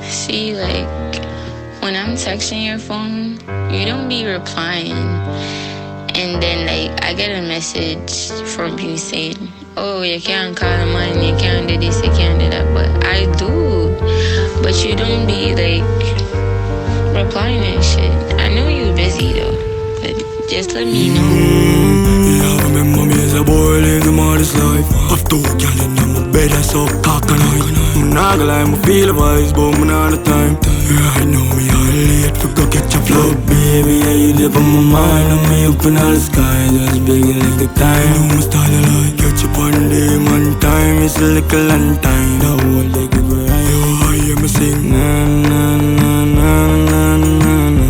See, like, when I'm texting your phone, you don't be replying. And then, like, I get a message from you saying, oh, you can't call a man, you can't do this, you can't do that. But I do. But you don't be, like, replying and shit. I know you busy, though. But just let me know. Yeah, remember me as a boy, live the modest life. I've two girl in my bed, I saw cock and eye. I'm not gonna lie, I feel the vibes, but I'm not the time. Yeah, I know me all late, for go catch a flow. Baby, yeah, you live on my mind, and me up in all the sky. Just begging like the time. You must all the light, catch up one day, one time. It's a little long time, the whole like a grind. Yo, I hear me sing, na na na na na na na.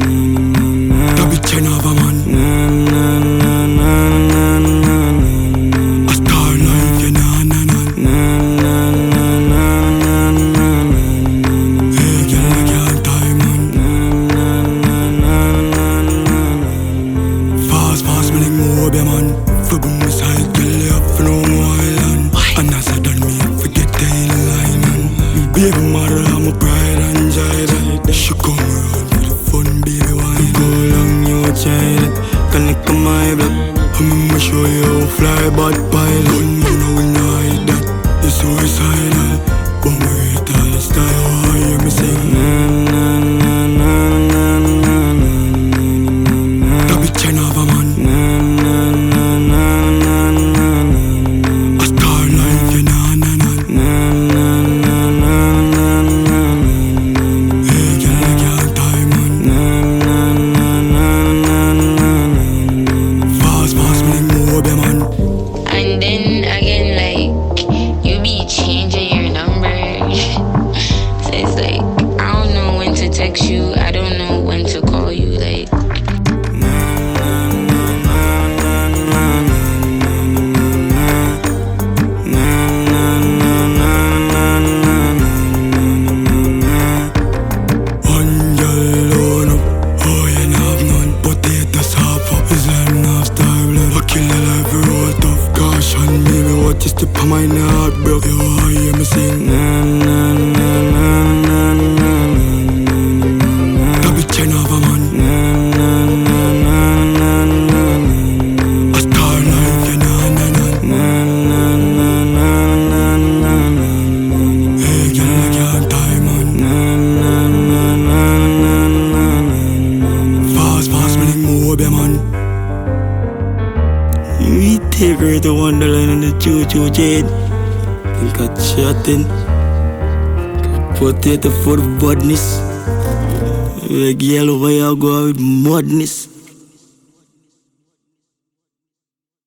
The bitch ain't have a man, na na na na na na na. A star like you, na na na na na na na na na. Hey, girl, I can't tie man, na na na na na na na. Fast, fast, me like more be man. For boom me side, girl, you have no more island. And as I done me, I forget the line and baby mother, I'm a pride and joy. She come around for the fun, baby, wine. Go long, you child, connect to my blood. I'ma show you how fly bad pilot. Gunman, I will not hide that. You're suicidal, but me hate all the style. Oh, hear me sing, na na na na na na na na. The bitch ain't have a man, na na na na na na na. A star like you, na na na na na na na na na. Hey, girl, I can't tie man, na na na na na na na. Fast, fast, me like more be man. And then again, like, you be changing your number. So it's like, I don't know when to text you. I don't know when to call you. Like, One girl alone up, oh you not have none. Potatoes half up, is like not style blood. I kill the life real tough. Caution, baby, what you step on my heart, bro? Yo, I hear me sing, na na na na na na na. The bitch ain't have a man, na na na na na na na. A star like you, na na na na na na na na na na. Hey, girl, I can't tie man, na na na na na na na. Fast, fast, me like more be man. We take her to Wonderland on the choo-choo chain. Think of chatting. Potato for the badness. Like yellow, why I go with madness.